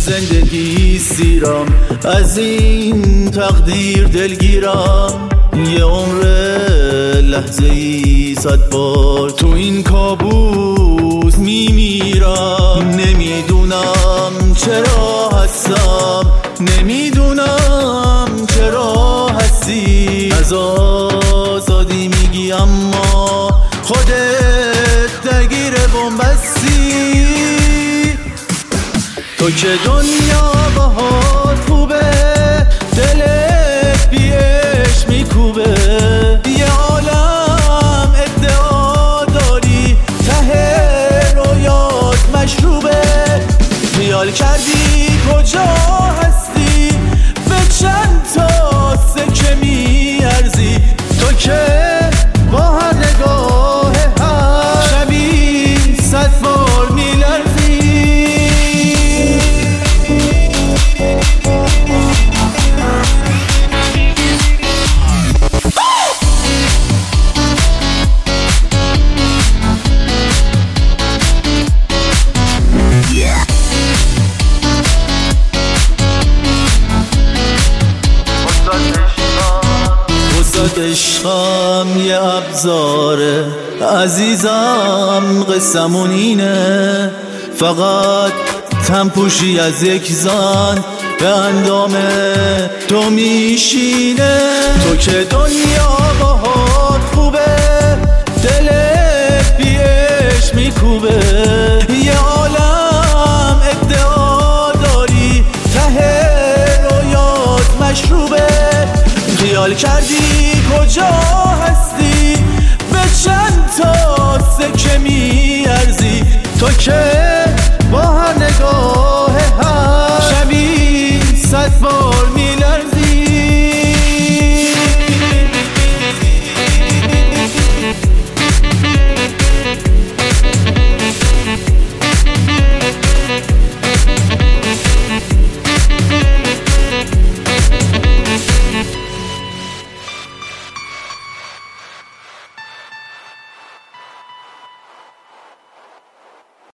زندگی سیرم، از این تقدیر دلگیرم. یه عمر لحظه ای 100 بار تو این کابوس میمیرم. نمیدونم چرا هستم، نمیدونم چرا هستی. از آزادی میگی اما خودت درگیر بن‌بستی. تو که دنیا باهات خوبه، دلت بی عشق میکوبه. یه عالم ادعا داری، ته رویات مشروبه. خیال کردی کجا هستی، به چند تا سکه میارزی. تو که با هر نگاه هم شبی 100 بار میلرزی. عشقم یه ابزاره عزیزم، قصمون اینه. فقط تنپوشی از یک زن به اندام تو میشینه. تو که دنیا باهات خوبه، دلت بی عشق میکوبه. یه عالم ادعا داری، ته رویات مشروبه. خیال کردی کجا هستی، به چند تا سکه میارزی. تو که